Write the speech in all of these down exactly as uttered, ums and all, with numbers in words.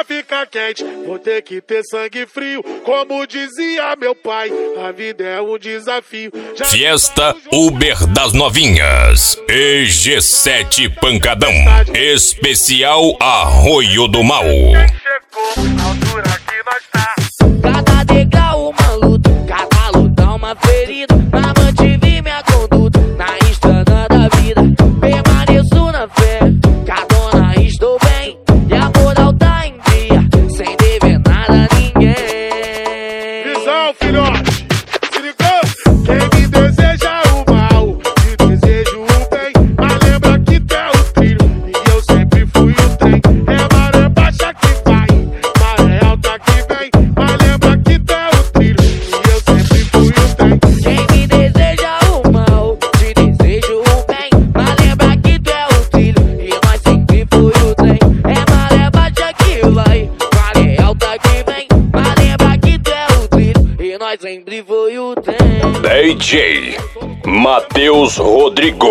ficar quente, vou ter que ter sangue frio. Como dizia meu pai, a vida é um desafio. Já Fiesta Uber das Novinhas, E G sete Pancadão, especial Arroio do Mal. chegou a altura que nós tá. Cada degrau uma luta, cada luta uma ferida. Mas mantive minha conduta na estrada da vida. Permaneço na fé, que a dona estou bem. E a moral tá em dia, sem dever nada a ninguém. Visão, filhote, se ligou? Quem me deseja o mal, te desejo o bem. Mas lembra que tu é o trilho, e eu sempre fui o trem. É maré baixa que vai, maré alta que vem. Mas lembra que tu é o trilho, e eu sempre fui o trem. Quem me deseja o mal, te desejo o bem. Mas lembra que tu é o trilho, e nós sempre foi o trem. É maré baixa que vai, maré alta que vem. Mas lembra que tu é o trilho, e nós sempre foi o trem. D J Matheus Rodrigo,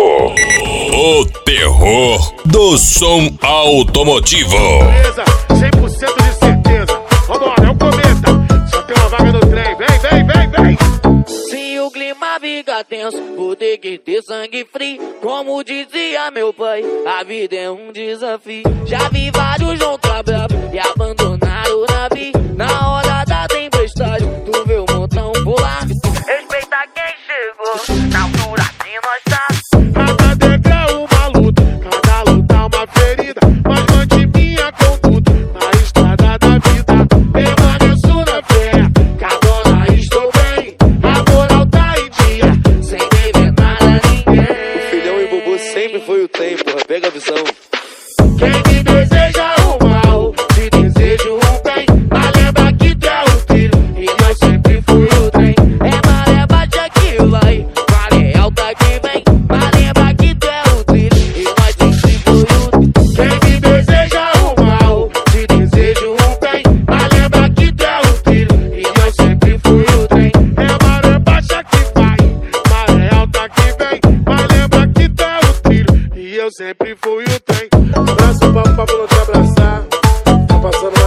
o terror do som automotivo. Beleza, cem por cento de certeza. Vambora, é o cometa, só tem uma vaga no trem. Vem, vem, vem, vem. Se o clima fica tenso, vou ter que ter sangue frio. Como dizia meu pai, a vida é um desafio. Já vi vários juntos brabo e abandonaram o navio. Na hora da tempestade, tu vê o montão pular. Respeita quem chegou, na altura que nós tá. Cada degrau uma luta, cada luta uma ferida. Mas mande minha conduta na estrada da vida. Permaneço na fé, que a dona estou bem. A moral tá em dia, Sem dever nada a ninguém. Filhão e Bubu sempre foi o trem, porra, pega a visão. quem me deseja o mal, te desejo o bem. Mas lembra que tu é o trilho, e eu sempre fui o trem. É maré baixa que vai, maré alta que vem. Mas lembra que tu é o trilho, e nós sempre foi o trem. Quem me deseja o mal, te desejo o bem. Mas lembra que tu é o trilho, e eu sempre fui o trem. É maré baixa que vai, maré alta que vem. Mas lembra que tu é o trilho, e eu sempre fui o trem. Abraço, papo, papo, não te abraçar. Tá passando